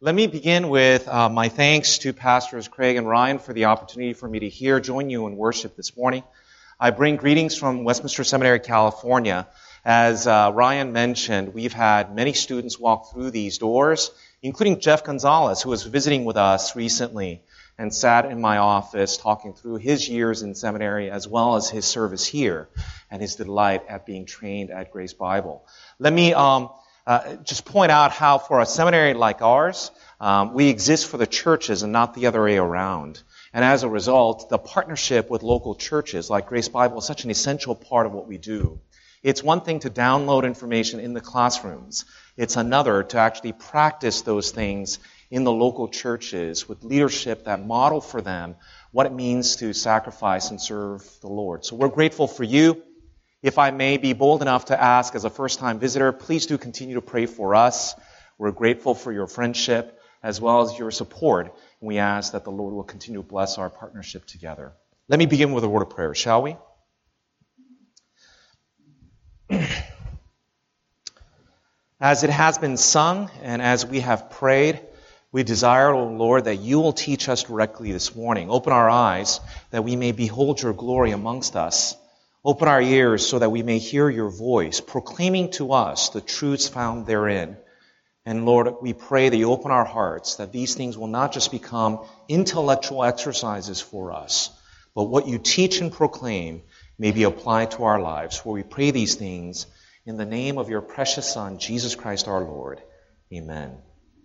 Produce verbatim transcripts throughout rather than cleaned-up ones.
Let me begin with uh, my thanks to Pastors Craig and Ryan for the opportunity for me to here join you in worship this morning. I bring greetings from Westminster Seminary, California. As uh, Ryan mentioned, we've had many students walk through these doors, including Jeff Gonzalez, who was visiting with us recently and sat in my office talking through his years in seminary as well as his service here and his delight at being trained at Grace Bible. Let me um, uh, just point out how for a seminary like ours, um, we exist for the churches and not the other way around. And as a result, the partnership with local churches like Grace Bible is such an essential part of what we do. It's one thing to download information in the classrooms. It's another to actually practice those things in the local churches with leadership that model for them what it means to sacrifice and serve the Lord. So we're grateful for you. If I may be bold enough to ask as a first-time visitor, please do continue to pray for us. We're grateful for your friendship as well as your support. And we ask that the Lord will continue to bless our partnership together. Let me begin with a word of prayer, shall we? As it has been sung and as we have prayed, we desire, O Lord, that you will teach us directly this morning. Open our eyes that we may behold your glory amongst us. Open our ears so that we may hear your voice, proclaiming to us the truths found therein. And Lord, we pray that you open our hearts, that these things will not just become intellectual exercises for us, but what you teach and proclaim may be applied to our lives. For we pray these things in the name of your precious Son, Jesus Christ our Lord. Amen.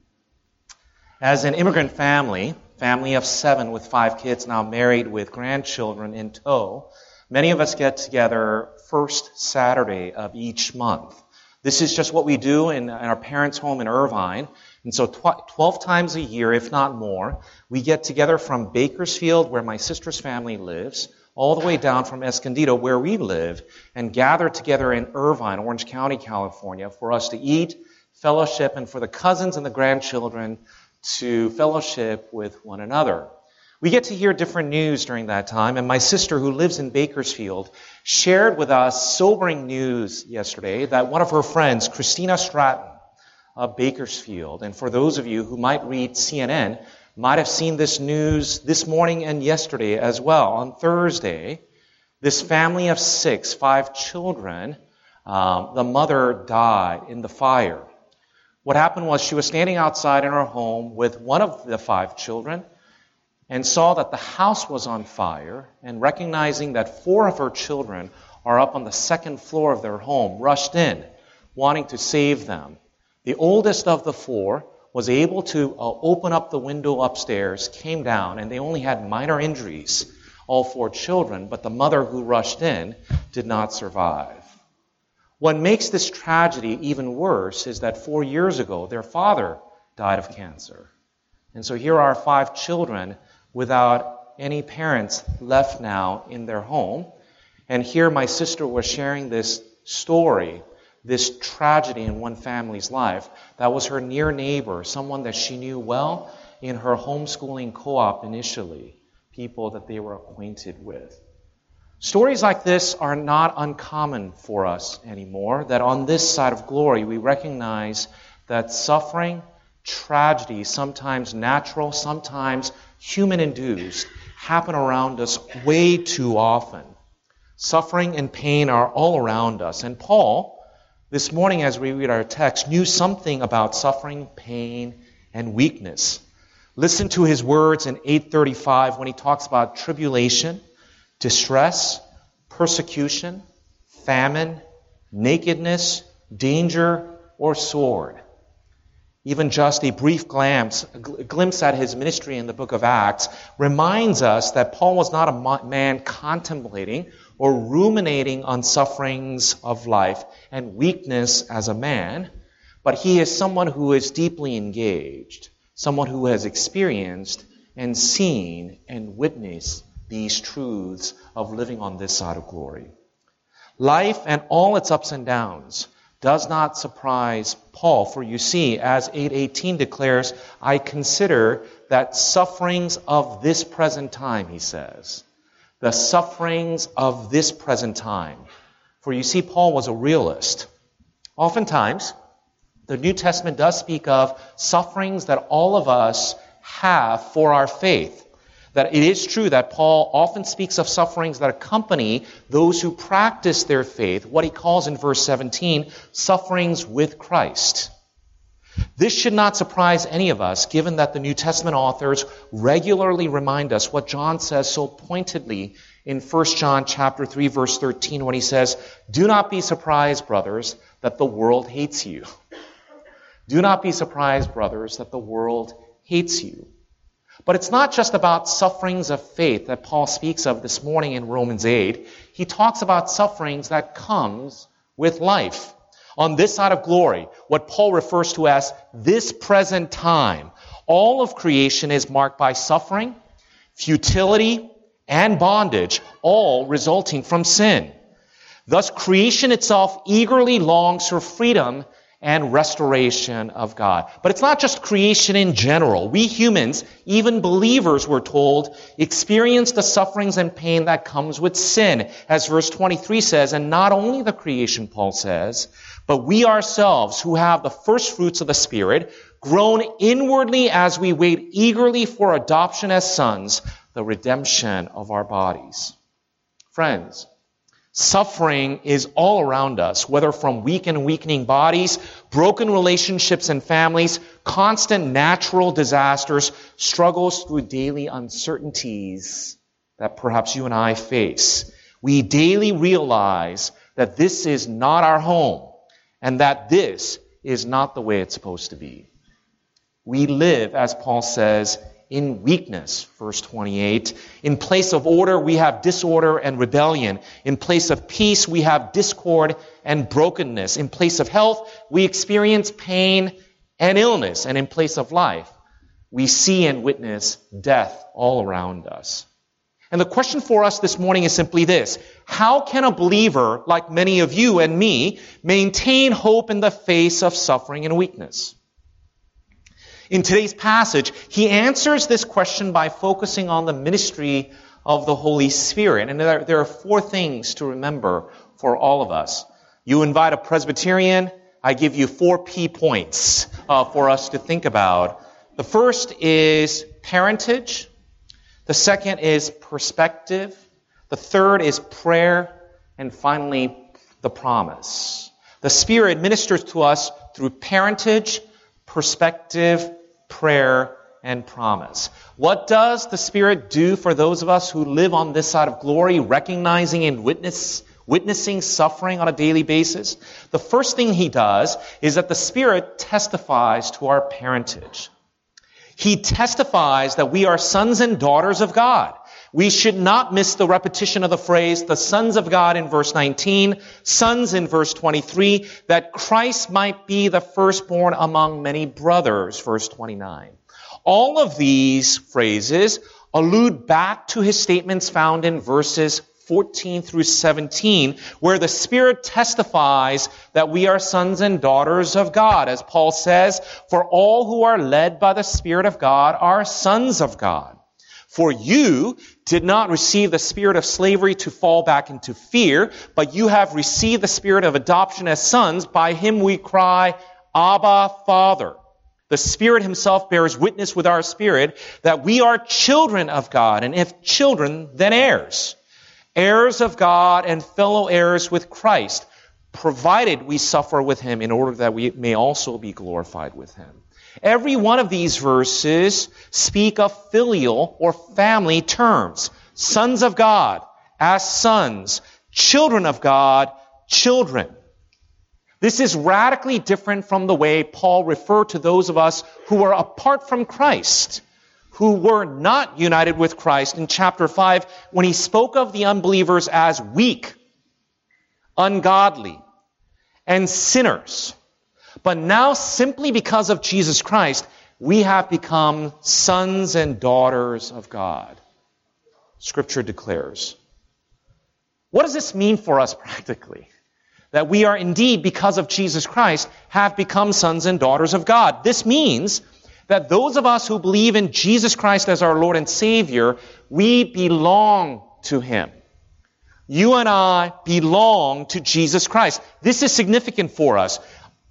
As an immigrant family, family of seven with five kids, now married with grandchildren in tow, many of us get together first Saturday of each month. This is just what we do in, in our parents' home in Irvine. And so tw- twelve times a year, if not more, we get together from Bakersfield, where my sister's family lives, all the way down from Escondido, where we live, and gather together in Irvine, Orange County, California, for us to eat, fellowship, and for the cousins and the grandchildren to fellowship with one another. We get to hear different news during that time, and my sister, who lives in Bakersfield, shared with us sobering news yesterday that one of her friends, Christina Stratton of Bakersfield, and for those of you who might read C N N, might have seen this news this morning and yesterday as well. On Thursday, this family of six, five children, um, the mother died in the fire. What happened was she was standing outside in her home with one of the five children and saw that the house was on fire, and recognizing that four of her children are up on the second floor of their home, rushed in, wanting to save them. The oldest of the four was able to uh, open up the window upstairs, came down, and they only had minor injuries, all four children, but the mother who rushed in did not survive. What makes this tragedy even worse is that four years ago, their father died of cancer. And so here are five children without any parents left now in their home. And here my sister was sharing this story, this tragedy in one family's life. That was her near neighbor, someone that she knew well in her homeschooling co-op initially, people that they were acquainted with. Stories like this are not uncommon for us anymore, that on this side of glory we recognize that suffering, tragedy, sometimes natural, sometimes human-induced, happen around us way too often. Suffering and pain are all around us. And Paul, this morning as we read our text, knew something about suffering, pain, and weakness. Listen to his words in eight thirty-five when he talks about tribulation, distress, persecution, famine, nakedness, danger, or sword. Even just a brief glimpse, a glimpse at his ministry in the book of Acts reminds us that Paul was not a man contemplating or ruminating on sufferings of life and weakness as a man, but he is someone who is deeply engaged, someone who has experienced and seen and witnessed these truths of living on this side of glory. Life and all its ups and downs does not surprise Paul, for you see, as eight eighteen declares, I consider that sufferings of this present time, he says, the sufferings of this present time. For you see, Paul was a realist. Oftentimes, The New Testament does speak of sufferings that all of us have for our faith. That it is true that Paul often speaks of sufferings that accompany those who practice their faith, what he calls in verse seventeen, sufferings with Christ. This should not surprise any of us, given that the New Testament authors regularly remind us what John says so pointedly in First John chapter three, verse thirteen, when he says, "Do not be surprised, brothers, that the world hates you." Do not be surprised, brothers, that the world hates you. But it's not just about sufferings of faith that Paul speaks of this morning in Romans eight. He talks about sufferings that comes with life. On this side of glory, what Paul refers to as this present time, all of creation is marked by suffering, futility, and bondage, all resulting from sin. Thus, creation itself eagerly longs for freedom and restoration of God. But it's not just creation in general. We humans, even believers, we're told, experience the sufferings and pain that comes with sin, as verse twenty-three says, and not only the creation, Paul says, but we ourselves who have the first fruits of the Spirit, groan inwardly as we wait eagerly for adoption as sons, the redemption of our bodies. Friends, suffering is all around us, whether from weak and weakening bodies, broken relationships and families, constant natural disasters, struggles through daily uncertainties that perhaps you and I face. We daily realize that this is not our home and that this is not the way it's supposed to be. We live, as Paul says, in weakness, verse twenty-eight. In place of order, we have disorder and rebellion. In place of peace, we have discord and brokenness. In place of health, we experience pain and illness. And in place of life, we see and witness death all around us. And the question for us this morning is simply this: how can a believer, like many of you and me, maintain hope in the face of suffering and weakness? In today's passage, he answers this question by focusing on the ministry of the Holy Spirit. And there, there are four things to remember for all of us. You invite a Presbyterian, I give you four P points uh, for us to think about. The first is parentage. The second is perspective. The third is prayer. And finally, the promise. The Spirit ministers to us through parentage, perspective, prayer, and promise. What does the Spirit do for those of us who live on this side of glory, recognizing and witness, witnessing suffering on a daily basis? The first thing he does is that the Spirit testifies to our parentage. He testifies that we are sons and daughters of God. We should not miss the repetition of the phrase, the sons of God in verse nineteen, sons in verse twenty-three, that Christ might be the firstborn among many brothers, verse twenty-nine. All of these phrases allude back to his statements found in verses fourteen through seventeen, where the Spirit testifies that we are sons and daughters of God. As Paul says, for all who are led by the Spirit of God are sons of God. For you did not receive the spirit of slavery to fall back into fear, but you have received the spirit of adoption as sons. By him we cry, Abba, Father. The Spirit himself bears witness with our spirit that we are children of God, and if children, then heirs. Heirs of God and fellow heirs with Christ, provided we suffer with him in order that we may also be glorified with him. Every one of these verses speak of filial or family terms. Sons of God, as sons. Children of God, children. This is radically different from the way Paul referred to those of us who are apart from Christ, who were not united with Christ in chapter five, when he spoke of the unbelievers as weak, ungodly, and sinners. But now, simply because of Jesus Christ, we have become sons and daughters of God. Scripture declares. What does this mean for us practically? That we are indeed, because of Jesus Christ, have become sons and daughters of God. This means that those of us who believe in Jesus Christ as our Lord and Savior, we belong to him. You and I belong to Jesus Christ. This is significant for us.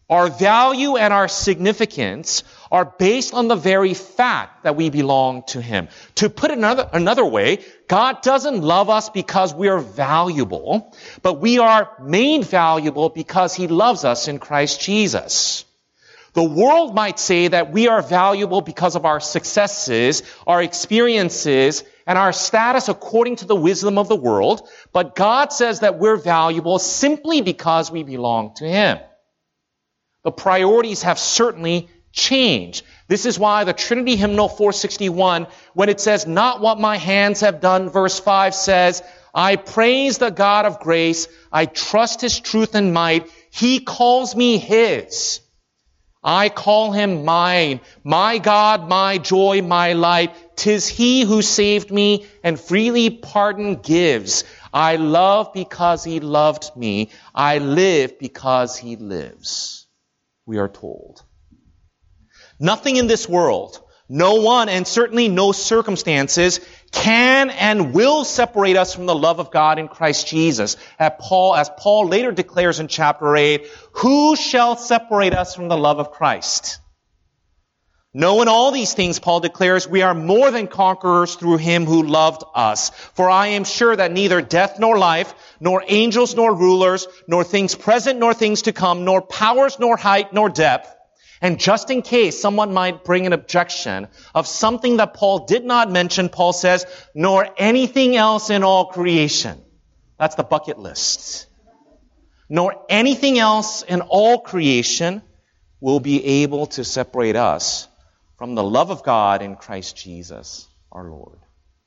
Our value and our significance are based on the very fact that we belong to Him. To put it another, another way, God doesn't love us because we are valuable, but we are made valuable because He loves us in Christ Jesus. The world might say that we are valuable because of our successes, our experiences, and our status according to the wisdom of the world, but God says that we're valuable simply because we belong to Him. The priorities have certainly changed. This is why the Trinity Hymnal four sixty-one, when it says, "Not what my hands have done," verse five says, "I praise the God of grace, I trust His truth and might, He calls me His. I call Him mine, my God, my joy, my light. 'Tis He who saved me and freely pardon gives. I love because He loved me. I live because He lives." We are told. Nothing in this world, no one, and certainly no circumstances can and will separate us from the love of God in Christ Jesus. As Paul, as Paul later declares in chapter eight, "Who shall separate us from the love of Christ?" Knowing all these things, Paul declares, we are more than conquerors through Him who loved us. For I am sure that neither death nor life, nor angels nor rulers, nor things present nor things to come, nor powers nor height nor depth. And just in case someone might bring an objection of something that Paul did not mention, Paul says, nor anything else in all creation. That's the bucket list. Nor anything else in all creation will be able to separate us from the love of God in Christ Jesus, our Lord.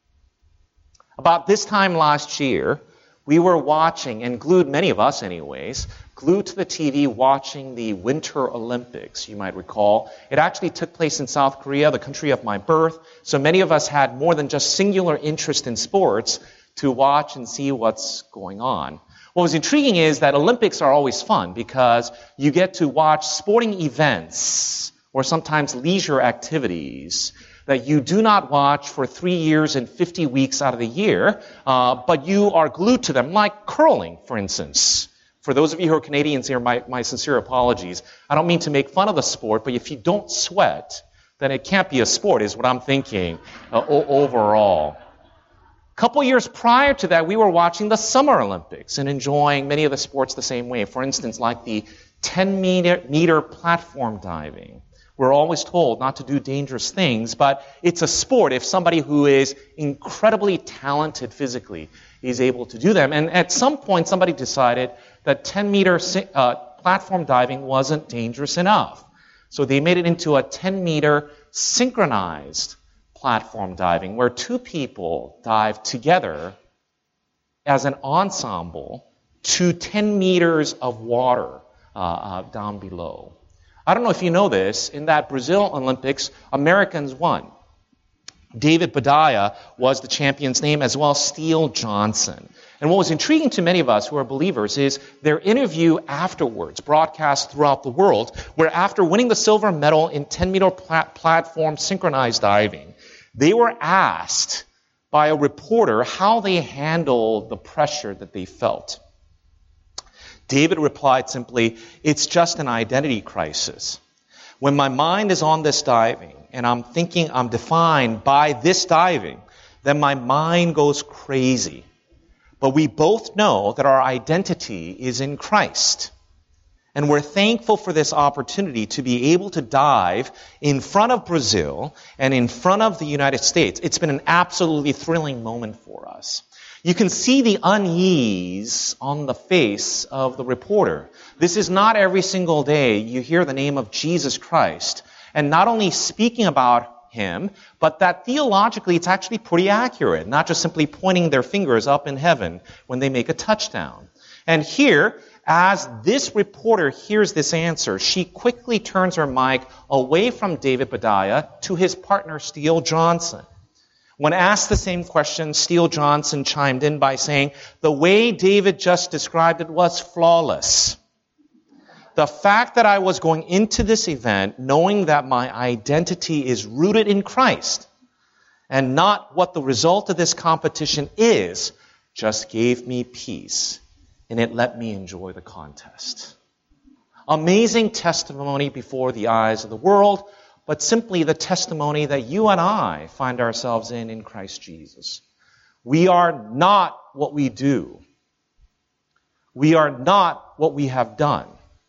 About this time last year, we were watching, and glued, many of us anyways, glued to the T V watching the Winter Olympics, you might recall. It actually took place in South Korea, the country of my birth, so many of us had more than just singular interest in sports to watch and see what's going on. What was intriguing is that Olympics are always fun because you get to watch sporting events or sometimes leisure activities that you do not watch for three years and fifty weeks out of the year, uh, but you are glued to them, like curling, for instance. For those of you who are Canadians here, my, my sincere apologies. I don't mean to make fun of the sport, but if you don't sweat, then it can't be a sport, is what I'm thinking uh, o- overall. A couple years prior to that, we were watching the Summer Olympics and enjoying many of the sports the same way. For instance, like the ten meter platform diving. We're always told not to do dangerous things, but it's a sport if somebody who is incredibly talented physically is able to do them. And at some point, somebody decided that ten meter uh, platform diving wasn't dangerous enough. So they made it into a ten meter synchronized platform diving, where two people dive together as an ensemble to ten meters of water uh, uh, down below. I don't know if you know this, in that Brazil Olympics, Americans won. David Badaya was the champion's name, as well as Steele Johnson. And what was intriguing to many of us who are believers is their interview afterwards, broadcast throughout the world, where after winning the silver medal in ten meter plat- platform synchronized diving, they were asked by a reporter how they handled the pressure that they felt. David replied simply, "It's just an identity crisis. When my mind is on this diving and I'm thinking I'm defined by this diving, then my mind goes crazy. But we both know that our identity is in Christ. And we're thankful for this opportunity to be able to dive in front of Brazil and in front of the United States. It's been an absolutely thrilling moment for us." You can see the unease on the face of the reporter. This is not every single day you hear the name of Jesus Christ, and not only speaking about Him, but that theologically it's actually pretty accurate, not just simply pointing their fingers up in heaven when they make a touchdown. And here, as this reporter hears this answer, she quickly turns her mic away from David Badaya to his partner, Steele Johnson. When asked the same question, Steele Johnson chimed in by saying, "The way David just described it was flawless. The fact that I was going into this event knowing that my identity is rooted in Christ and not what the result of this competition is just gave me peace, and it let me enjoy the contest." amazing testimony before the eyes of the world, but simply the testimony that you and I find ourselves in in Christ Jesus. We are not what we do. We are not what we have done.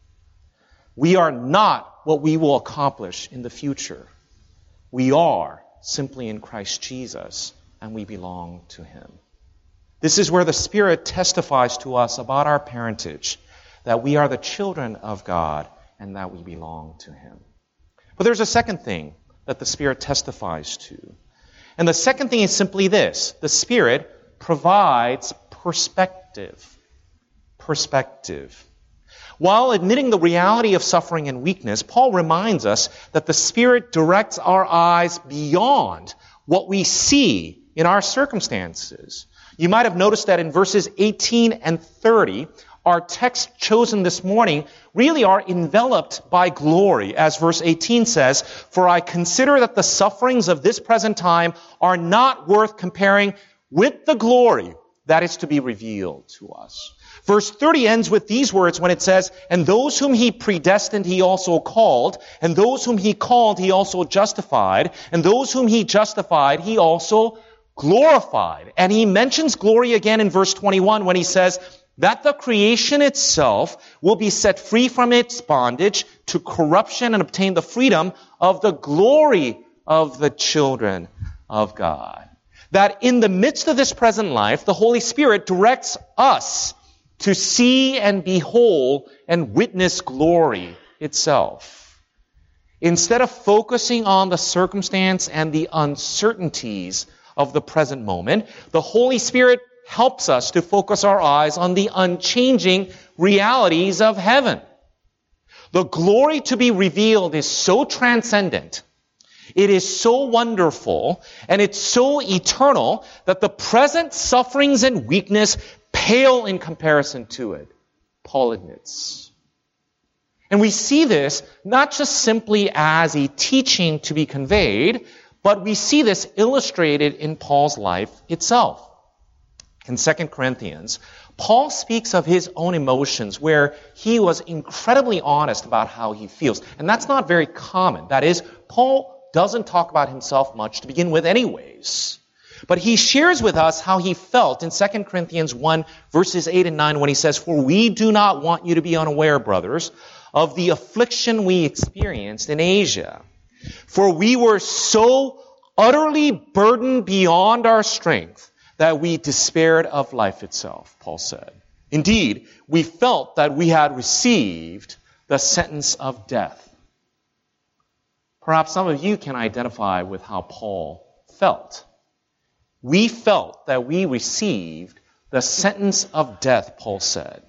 We are not what we will accomplish in the future. We are simply in Christ Jesus, and we belong to Him. This is where the Spirit testifies to us about our parentage, that we are the children of God and that we belong to Him. But there's a second thing that the Spirit testifies to. And the second thing is simply this. The Spirit provides perspective. Perspective. While admitting the reality of suffering and weakness, Paul reminds us that the Spirit directs our eyes beyond what we see in our circumstances. You might have noticed that in verses eighteen and thirty, our text chosen this morning really are enveloped by glory. As verse eighteen says, "For I consider that the sufferings of this present time are not worth comparing with the glory that is to be revealed to us." Verse thirty ends with these words when it says, "And those whom He predestined He also called, and those whom He called He also justified, and those whom He justified He also glorified." And he mentions glory again in verse twenty-one when he says that the creation itself will be set free from its bondage to corruption and obtain the freedom of the glory of the children of God. That in the midst of this present life, the Holy Spirit directs us to see and behold and witness glory itself. Instead of focusing on the circumstance and the uncertainties of the present moment, the Holy Spirit helps us to focus our eyes on the unchanging realities of heaven. The glory to be revealed is so transcendent, it is so wonderful, and it's so eternal that the present sufferings and weakness pale in comparison to it, Paul admits. And we see this not just simply as a teaching to be conveyed, but we see this illustrated in Paul's life itself. In Second Corinthians, Paul speaks of his own emotions where he was incredibly honest about how he feels. And that's not very common. That is, Paul doesn't talk about himself much to begin with anyways. But he shares with us how he felt in Second Corinthians one, verses eight and nine, when he says, "For we do not want you to be unaware, brothers, of the affliction we experienced in Asia. For we were so utterly burdened beyond our strength that we despaired of life itself," Paul said. "Indeed, we felt that we had received the sentence of death." Perhaps some of you can identify with how Paul felt. We felt that we received the sentence of death, Paul said.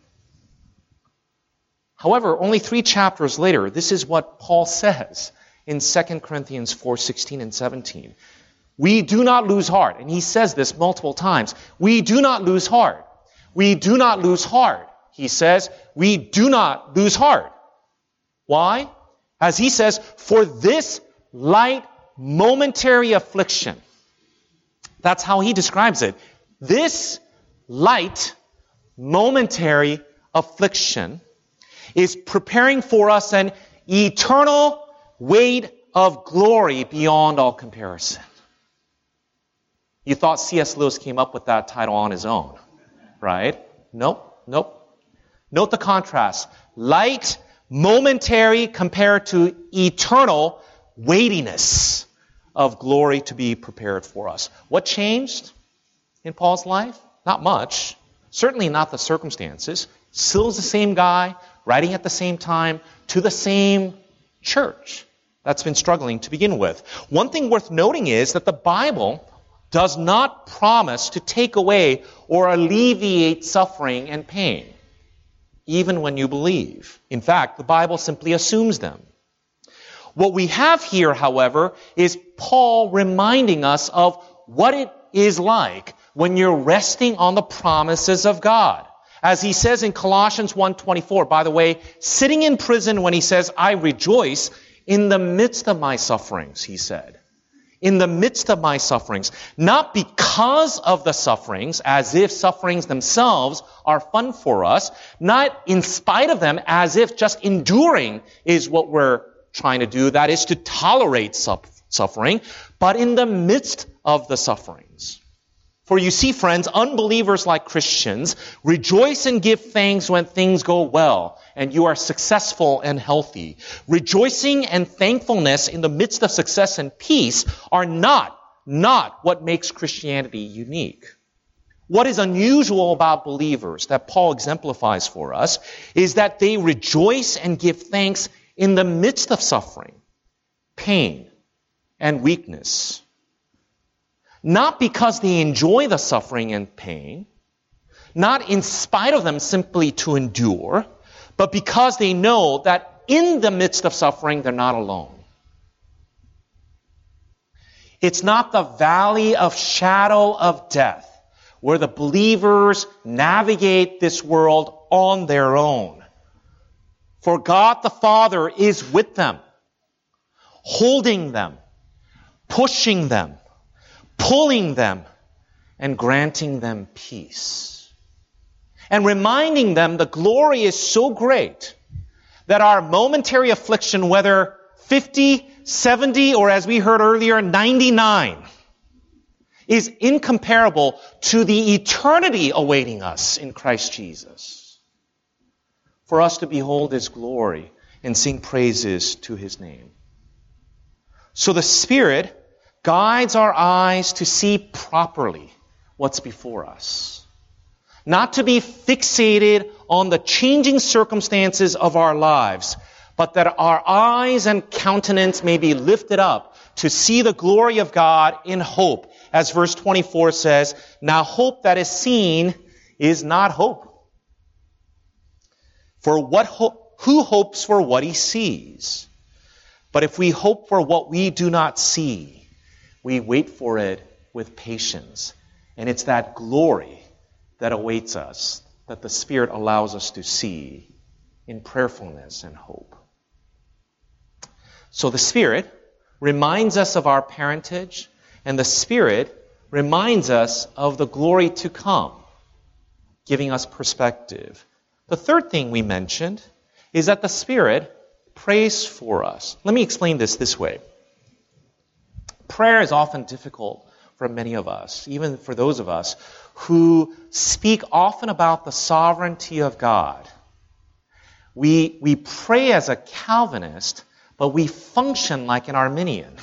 However, only three chapters later, this is what Paul says in Second Corinthians four, sixteen and seventeen. "We do not lose heart." And he says this multiple times. "We do not lose heart. We do not lose heart." He says, "We do not lose heart." Why? As he says, "For this light momentary affliction." That's how he describes it. This light momentary affliction is preparing for us an eternal weight of glory beyond all comparison. You thought C S Lewis came up with that title on his own, right? Nope, nope. Note the contrast. Light, momentary compared to eternal weightiness of glory to be prepared for us. What changed in Paul's life? Not much. Certainly not the circumstances. Still is the same guy, writing at the same time, to the same church that's been struggling to begin with. One thing worth noting is that the Bible does not promise to take away or alleviate suffering and pain, even when you believe. In fact, the Bible simply assumes them. What we have here, however, is Paul reminding us of what it is like when you're resting on the promises of God. As he says in Colossians one twenty-four, by the way, sitting in prison when he says, "I rejoice in the midst of my sufferings," he said. in the midst of my sufferings, not because of the sufferings, as if sufferings themselves are fun for us, not in spite of them, as if just enduring is what we're trying to do, that is to tolerate suffering, but in the midst of the sufferings. For you see, friends, unbelievers like Christians rejoice and give thanks when things go well and you are successful and healthy. Rejoicing and thankfulness in the midst of success and peace are not, not what makes Christianity unique. What is unusual about believers that Paul exemplifies for us is that they rejoice and give thanks in the midst of suffering, pain, and weakness. Not because they enjoy the suffering and pain, not in spite of them simply to endure, but because they know that in the midst of suffering, they're not alone. It's not the valley of shadow of death where the believers navigate this world on their own. For God the Father is with them, holding them, pushing them, pulling them, and granting them peace. And reminding them the glory is so great that our momentary affliction, whether fifty, seventy, or as we heard earlier, ninety-nine, is incomparable to the eternity awaiting us in Christ Jesus. For us to behold His glory and sing praises to His name. So the Spirit guides our eyes to see properly what's before us. Not to be fixated on the changing circumstances of our lives, but that our eyes and countenance may be lifted up to see the glory of God in hope. As verse twenty-four says, now hope that is seen is not hope. For what ho- who hopes for what he sees? But if we hope for what we do not see, we wait for it with patience. And it's that glory that awaits us, that the Spirit allows us to see in prayerfulness and hope. So the Spirit reminds us of our parentage, and the Spirit reminds us of the glory to come, giving us perspective. The third thing we mentioned is that the Spirit prays for us. Let me explain this this way. Prayer is often difficult for many of us, even for those of us who speak often about the sovereignty of God. We, we pray as a Calvinist, but we function like an Arminian,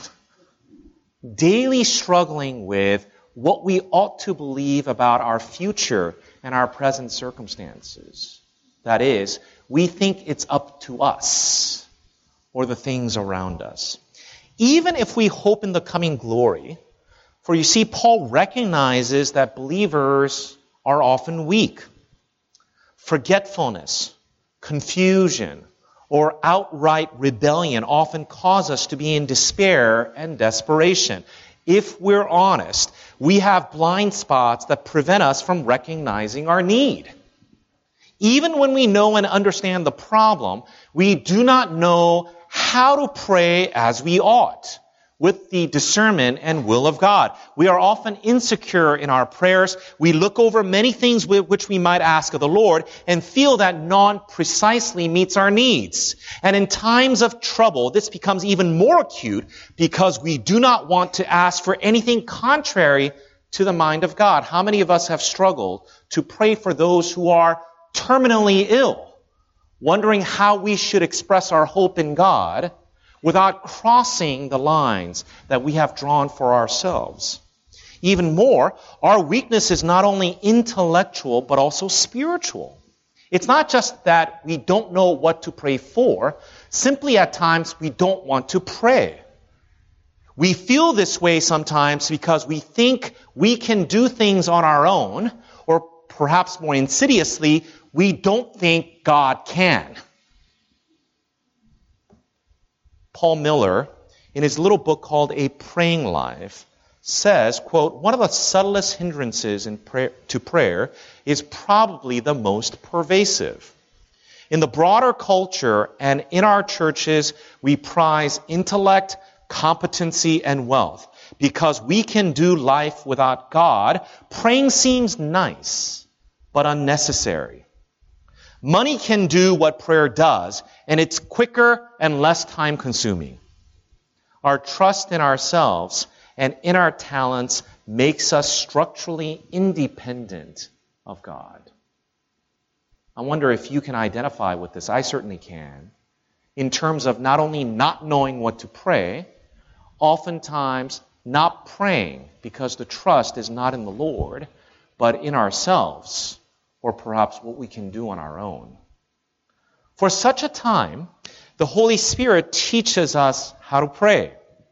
daily struggling with what we ought to believe about our future and our present circumstances. That is, we think it's up to us or the things around us. Even if we hope in the coming glory, for you see, Paul recognizes that believers are often weak. Forgetfulness, confusion, or outright rebellion often cause us to be in despair and desperation. If we're honest, we have blind spots that prevent us from recognizing our need. Even when we know and understand the problem, we do not know how to pray as we ought, with the discernment and will of God. We are often insecure in our prayers. We look over many things which we might ask of the Lord and feel that none precisely meets our needs. And in times of trouble, this becomes even more acute because we do not want to ask for anything contrary to the mind of God. How many of us have struggled to pray for those who are terminally ill, wondering how we should express our hope in God without crossing the lines that we have drawn for ourselves? Even more, our weakness is not only intellectual, but also spiritual. It's not just that we don't know what to pray for, simply at times we don't want to pray. We feel this way sometimes because we think we can do things on our own, or perhaps more insidiously, we don't think God can. Paul Miller, in his little book called A Praying Life, says, quote, one of the subtlest hindrances in prayer, to prayer is probably the most pervasive. In the broader culture and in our churches, we prize intellect, competency, and wealth. because we can do life without God, praying seems nice, but unnecessary. Money can do what prayer does, and it's quicker and less time-consuming. Our trust in ourselves and in our talents makes us structurally independent of God. I wonder if you can identify with this. I certainly can. In terms of not only not knowing what to pray, oftentimes not praying because the trust is not in the Lord, but in ourselves, or perhaps what we can do on our own. For such a time, the Holy Spirit teaches us how to pray.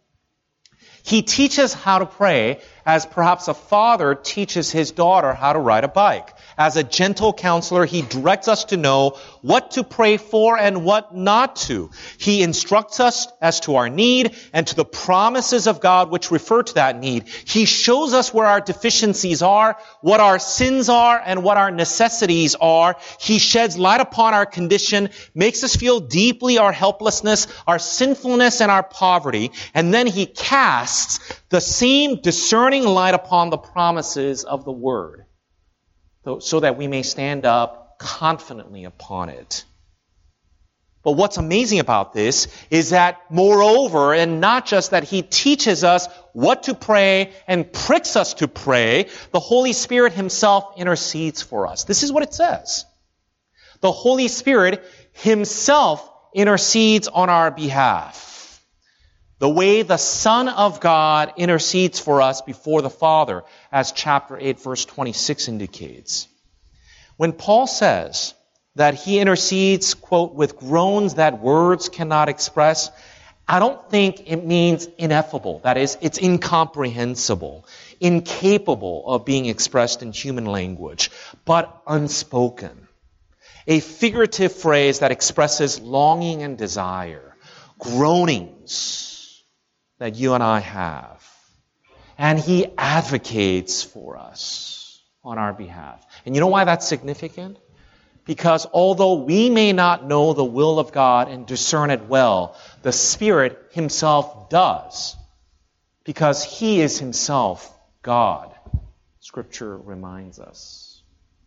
He teaches how to pray as perhaps a father teaches his daughter how to ride a bike. As a gentle counselor, he directs us to know what to pray for and what not to. He instructs us as to our need and to the promises of God which refer to that need. He shows us where our deficiencies are, what our sins are, and what our necessities are. He sheds light upon our condition, makes us feel deeply our helplessness, our sinfulness, and our poverty. And then he casts the same discerning light upon the promises of the Word, so that we may stand up confidently upon it. But what's amazing about this is that, moreover, and not just that he teaches us what to pray and pricks us to pray, the Holy Spirit himself intercedes for us. This is what it says. The Holy Spirit himself intercedes on our behalf. The way the Son of God intercedes for us before the Father, as chapter eight, verse twenty-six indicates. When Paul says that he intercedes, quote, with groans that words cannot express, I don't think it means ineffable. That is, it's incomprehensible, incapable of being expressed in human language, but unspoken. A figurative phrase that expresses longing and desire, groanings that you and I have. And he advocates for us on our behalf. And you know why that's significant? Because although we may not know the will of God and discern it well, the Spirit himself does. Because he is himself God. Scripture reminds us.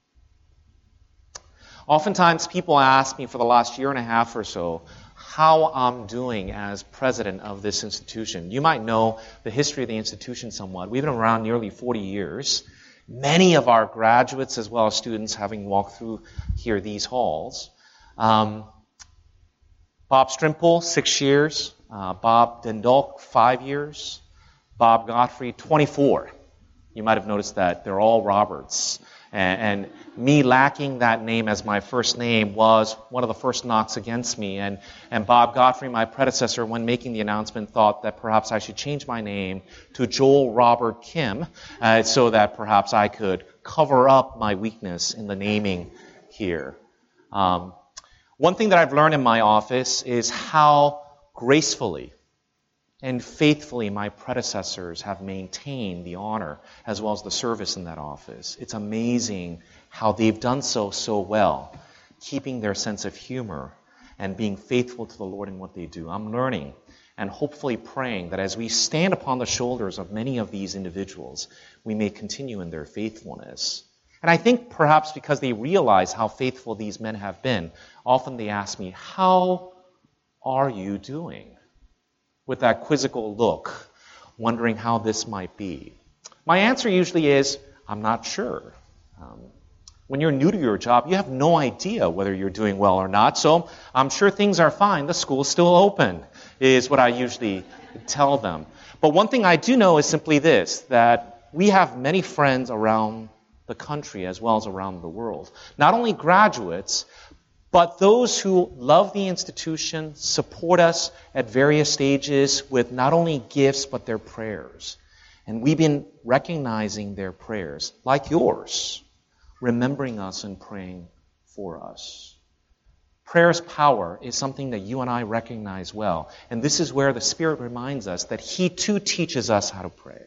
Oftentimes people ask me for the last year and a half or so, how I'm doing as president of this institution. You might know the history of the institution somewhat. We've been around nearly forty years. Many of our graduates as well as students having walked through here these halls. Um, Bob Strimple, six years. Uh, Bob Dendolk, five years. Bob Godfrey, twenty-four. You might have noticed that they're all Roberts. And, and me lacking that name as my first name was one of the first knocks against me. And, and Bob Godfrey, my predecessor, when making the announcement, thought that perhaps I should change my name to Joel Robert Kim uh, so that perhaps I could cover up my weakness in the naming here. Um, one thing that I've learned in my office is how gracefully and faithfully my predecessors have maintained the honor as well as the service in that office. It's amazing how they've done so so well, keeping their sense of humor and being faithful to the Lord in what they do. I'm learning and hopefully praying that as we stand upon the shoulders of many of these individuals, we may continue in their faithfulness. And I think perhaps because they realize how faithful these men have been, often they ask me, how are you doing? With that quizzical look, wondering how this might be. My answer usually is, I'm not sure. Um, when you're new to your job, you have no idea whether you're doing well or not, so I'm sure things are fine. The school's still open, is what I usually tell them. But one thing I do know is simply this, that we have many friends around the country as well as around the world. Not only graduates, but those who love the institution, support us at various stages with not only gifts, but their prayers. And we've been recognizing their prayers, like yours, remembering us and praying for us. Prayer's power is something that you and I recognize well. And this is where the Spirit reminds us that He too teaches us how to pray.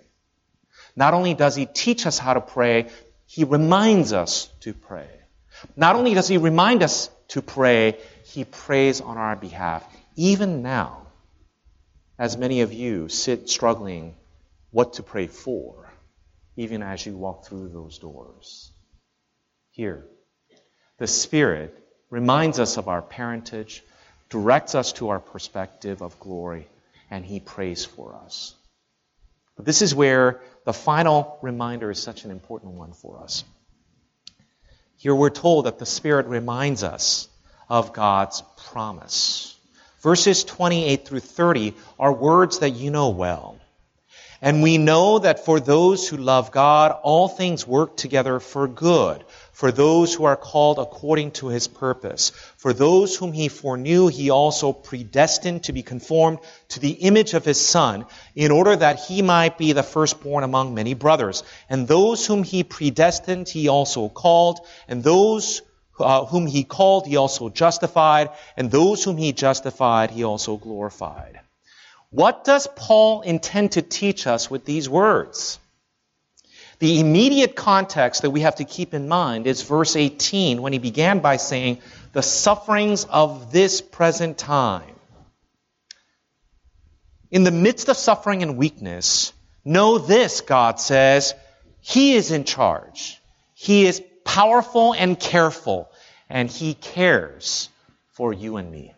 Not only does He teach us how to pray, He reminds us to pray. Not only does He remind us to pray, He prays on our behalf. Even now, as many of you sit struggling what to pray for, even as you walk through those doors. Here, the Spirit reminds us of our parentage, directs us to our perspective of glory, and He prays for us. But this is where the final reminder is such an important one for us. Here we're told that the Spirit reminds us of God's promise. Verses twenty-eight through thirty are words that you know well. And we know that for those who love God, all things work together for good, for those who are called according to His purpose. For those whom He foreknew, He also predestined to be conformed to the image of His Son, in order that He might be the firstborn among many brothers. And those whom He predestined, He also called. And those uh, whom He called, He also justified. And those whom He justified, He also glorified. What does Paul intend to teach us with these words? The immediate context that we have to keep in mind is verse eighteen, when he began by saying, the sufferings of this present time. In the midst of suffering and weakness, know this, God says, He is in charge. He is powerful and careful, and He cares for you and me.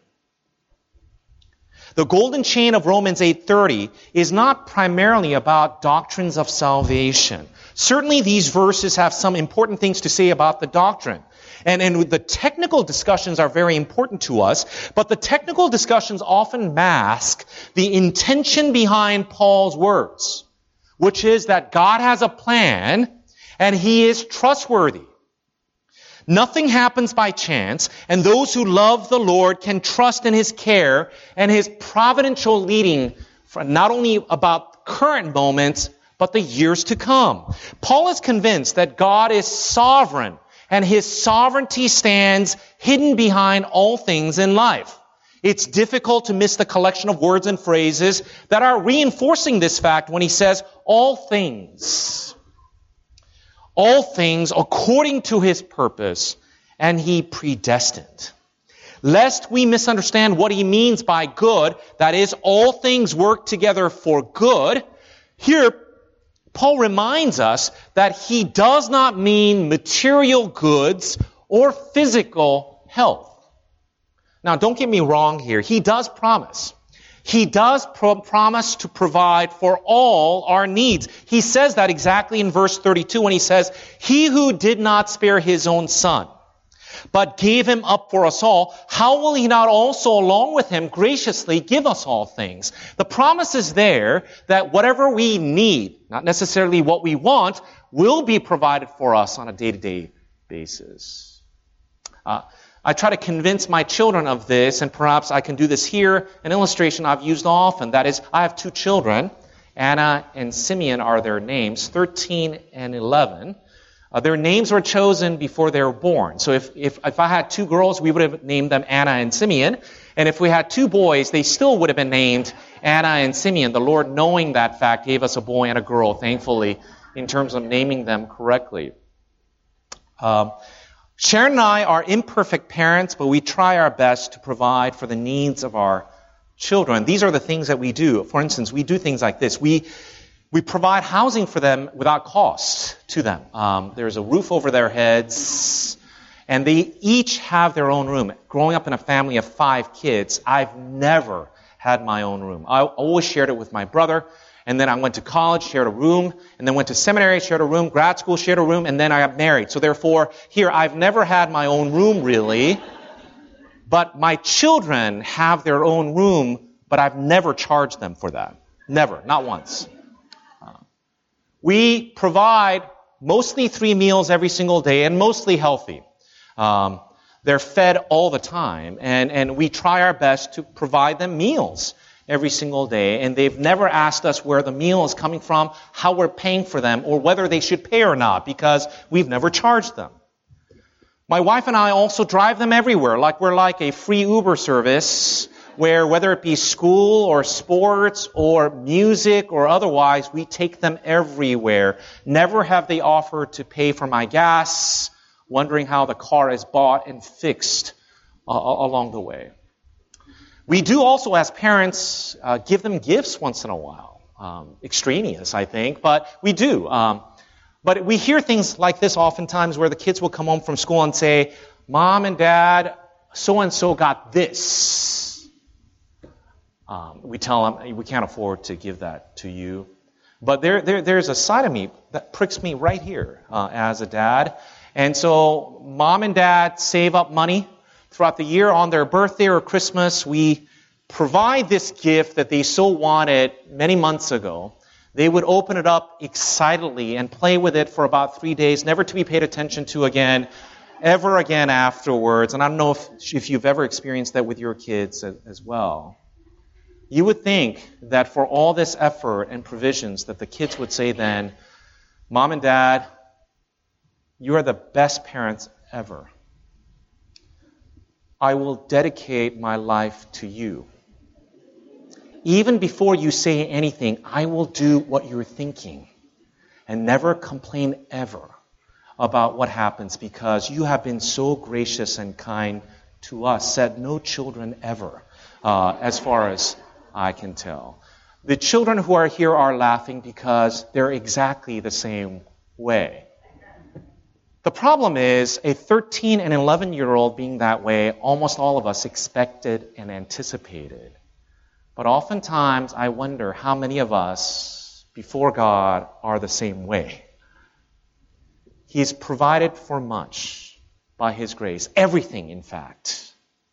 The golden chain of Romans eight thirty is not primarily about doctrines of salvation. Certainly these verses have some important things to say about the doctrine. And, and the technical discussions are very important to us, but the technical discussions often mask the intention behind Paul's words, which is that God has a plan and He is trustworthy. Nothing happens by chance, and those who love the Lord can trust in His care and His providential leading for not only about current moments, but the years to come. Paul is convinced that God is sovereign, and His sovereignty stands hidden behind all things in life. It's difficult to miss the collection of words and phrases that are reinforcing this fact when he says, all things. All things according to His purpose, and He predestined. Lest we misunderstand what he means by good, that is, all things work together for good, here Paul reminds us that he does not mean material goods or physical health. Now, don't get me wrong here. He does promise. He does pro- promise to provide for all our needs. He says that exactly in verse thirty-two when he says, He who did not spare His own Son, but gave Him up for us all, how will He not also along with Him graciously give us all things? The promise is there that whatever we need, not necessarily what we want, will be provided for us on a day-to-day basis. Uh, I try to convince my children of this, and perhaps I can do this here, an illustration I've used often. That is, I have two children. Anna and Simeon are their names, thirteen and eleven. Uh, their names were chosen before they were born. So if, if, if I had two girls, we would have named them Anna and Simeon. And if we had two boys, they still would have been named Anna and Simeon. The Lord, knowing that fact, gave us a boy and a girl, thankfully, in terms of naming them correctly. Um, Sharon and I are imperfect parents, but we try our best to provide for the needs of our children. These are the things that we do. For instance, we do things like this. We we provide housing for them without cost to them. Um, there's a roof over their heads, and they each have their own room. Growing up in a family of five kids, I've never had my own room. I always shared it with my brother. And then I went to college, shared a room, and then went to seminary, shared a room, grad school, shared a room, and then I got married. So therefore, here, I've never had my own room, really. But my children have their own room, but I've never charged them for that. Never. Not once. Uh, we provide mostly three meals every single day, and mostly healthy. Um, they're fed all the time, and, and we try our best to provide them meals every single day, and they've never asked us where the meal is coming from, how we're paying for them, or whether they should pay or not, because we've never charged them. My wife and I also drive them everywhere, like we're like a free Uber service, where whether it be school or sports or music or otherwise, we take them everywhere. Never have they offered to pay for my gas, wondering how the car is bought and fixed uh, along the way. We do also, as parents, uh, give them gifts once in a while. um, extraneous, I think, but we do. Um, but we hear things like this oftentimes where the kids will come home from school and say, Mom and Dad, so-and-so got this. Um, we tell them, we can't afford to give that to you. But there, there, there's a side of me that pricks me right here uh, as a dad. And so Mom and Dad save up money throughout the year. On their birthday or Christmas, we provide this gift that they so wanted many months ago. They would open it up excitedly and play with it for about three days, never to be paid attention to again, ever again afterwards. And I don't know if, if you've ever experienced that with your kids as, as well. You would think that for all this effort and provisions that the kids would say then, Mom and Dad, you are the best parents ever. I will dedicate my life to you. Even before you say anything, I will do what you're thinking and never complain ever about what happens because you have been so gracious and kind to us, said no children ever, uh, as far as I can tell. The children who are here are laughing because they're exactly the same way. The problem is a thirteen and eleven-year-old being that way, almost all of us expected and anticipated. But oftentimes, I wonder how many of us, before God, are the same way. He's provided for much by His grace. Everything, in fact.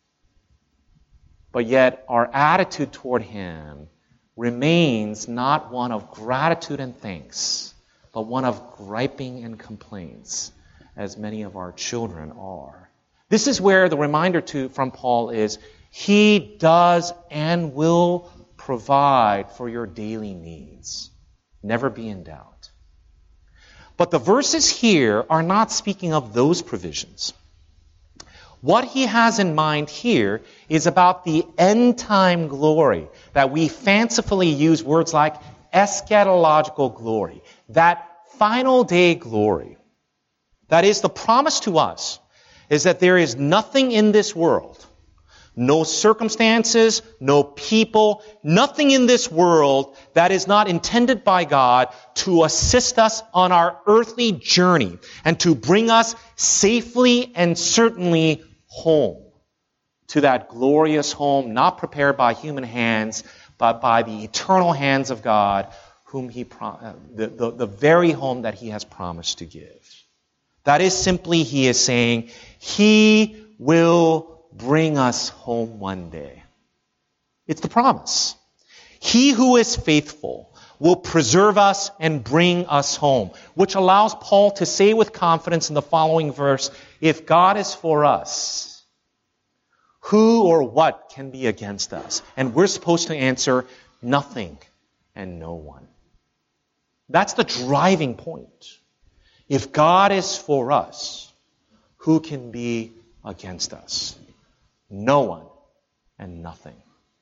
But yet, our attitude toward Him remains not one of gratitude and thanks, but one of griping and complaints, as many of our children are. This is where the reminder to, from Paul is, He does and will provide for your daily needs. Never be in doubt. But the verses here are not speaking of those provisions. What he has in mind here is about the end-time glory, that we fancifully use words like eschatological glory, that final day glory. That is, the promise to us is that there is nothing in this world, no circumstances, no people, nothing in this world that is not intended by God to assist us on our earthly journey and to bring us safely and certainly home, to that glorious home not prepared by human hands, but by the eternal hands of God, whom He pro- the, the, the very home that He has promised to give. That is simply, He is saying, He will bring us home one day. It's the promise. He who is faithful will preserve us and bring us home, which allows Paul to say with confidence in the following verse, if God is for us, who or what can be against us? And we're supposed to answer, nothing and no one. That's the driving point. If God is for us, who can be against us? No one and nothing.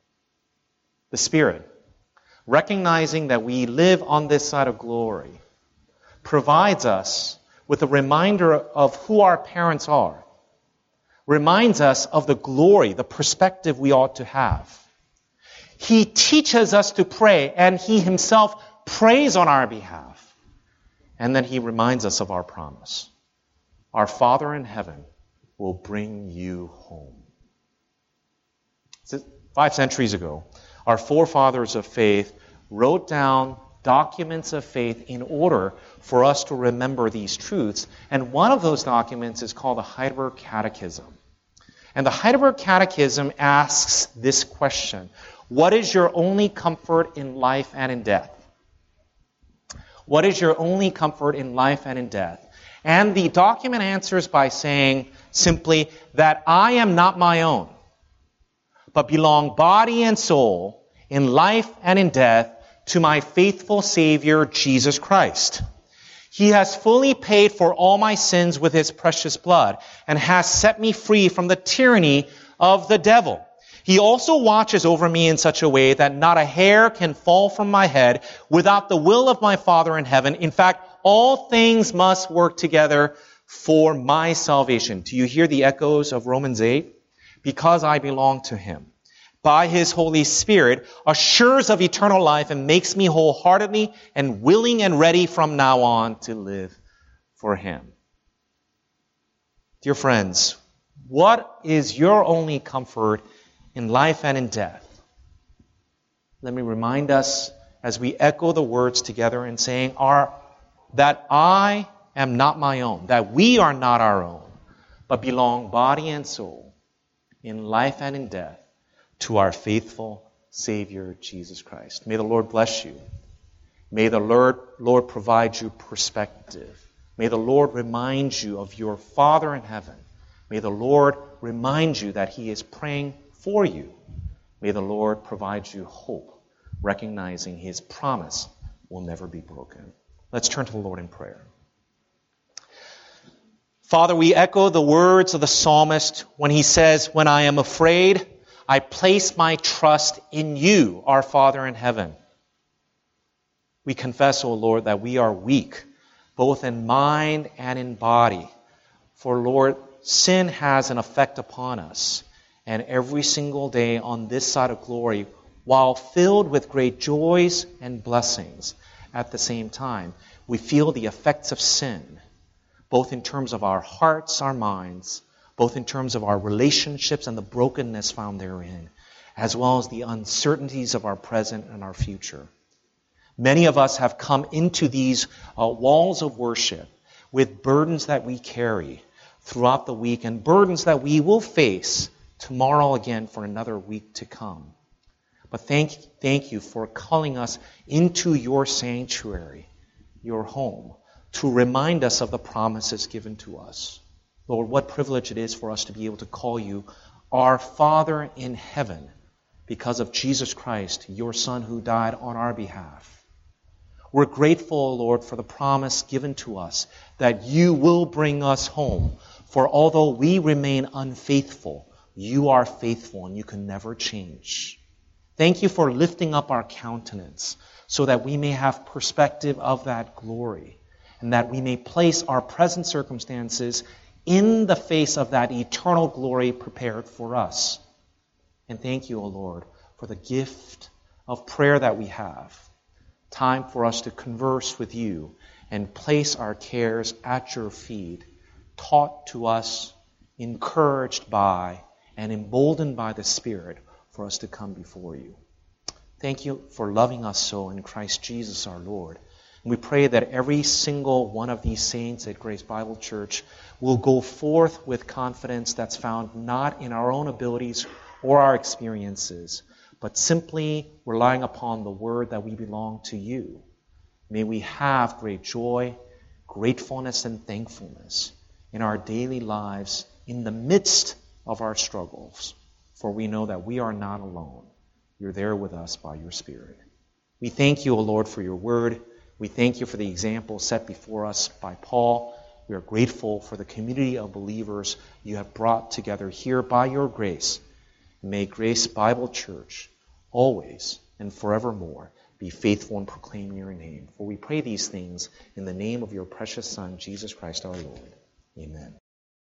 The Spirit, recognizing that we live on this side of glory, provides us with a reminder of who our parents are, reminds us of the glory, the perspective we ought to have. He teaches us to pray, and He Himself prays on our behalf. And then He reminds us of our promise. Our Father in heaven will bring you home. Five centuries ago, our forefathers of faith wrote down documents of faith in order for us to remember these truths. And one of those documents is called the Heidelberg Catechism. And the Heidelberg Catechism asks this question: what is your only comfort in life and in death? What is your only comfort in life and in death? And the document answers by saying simply that I am not my own, but belong body and soul in life and in death to my faithful Savior, Jesus Christ. He has fully paid for all my sins with His precious blood and has set me free from the tyranny of the devil. He also watches over me in such a way that not a hair can fall from my head without the will of my Father in heaven. In fact, all things must work together for my salvation. Do you hear the echoes of Romans eight? Because I belong to Him. by His Holy Spirit, assures of eternal life and makes me wholeheartedly and willing and ready from now on to live for Him. Dear friends, what is your only comfort in life and in death? Let me remind us as we echo the words together in saying our, that I am not my own, that we are not our own, but belong body and soul in life and in death to our faithful Savior, Jesus Christ. May the Lord bless you. May the Lord, Lord provide you perspective. May the Lord remind you of your Father in heaven. May the Lord remind you that He is praying for you. May the Lord provide you hope, recognizing His promise will never be broken. Let's turn to the Lord in prayer. Father, we echo the words of the psalmist when he says, "When I am afraid, I place my trust in you, our Father in heaven." We confess, O Lord, that we are weak, both in mind and in body. For, Lord, sin has an effect upon us. And every single day on this side of glory, while filled with great joys and blessings, at the same time, we feel the effects of sin, both in terms of our hearts, our minds, both in terms of our relationships and the brokenness found therein, as well as the uncertainties of our present and our future. Many of us have come into these uh, walls of worship with burdens that we carry throughout the week and burdens that we will face tomorrow again for another week to come. But thank, thank you for calling us into your sanctuary, your home, to remind us of the promises given to us. Lord, what privilege it is for us to be able to call you our Father in heaven because of Jesus Christ, your Son who died on our behalf. We're grateful, Lord, for the promise given to us that you will bring us home. For although we remain unfaithful, you are faithful and you can never change. Thank you for lifting up our countenance so that we may have perspective of that glory and that we may place our present circumstances in the face of that eternal glory prepared for us. And thank you, O Lord, for the gift of prayer that we have. Time for us to converse with you and place our cares at your feet, taught to us, encouraged by, and emboldened by the Spirit for us to come before you. Thank you for loving us so in Christ Jesus our Lord. And we pray that every single one of these saints at Grace Bible Church will go forth with confidence that's found not in our own abilities or our experiences, but simply relying upon the word that we belong to you. May we have great joy, gratefulness, and thankfulness in our daily lives in the midst of our struggles, for we know that we are not alone. You're there with us by your Spirit. We thank you, O Lord, for your word. We thank you for the example set before us by Paul. We are grateful for the community of believers you have brought together here by your grace. May Grace Bible Church always and forevermore be faithful in proclaiming your name. For we pray these things in the name of your precious Son, Jesus Christ our Lord. Amen.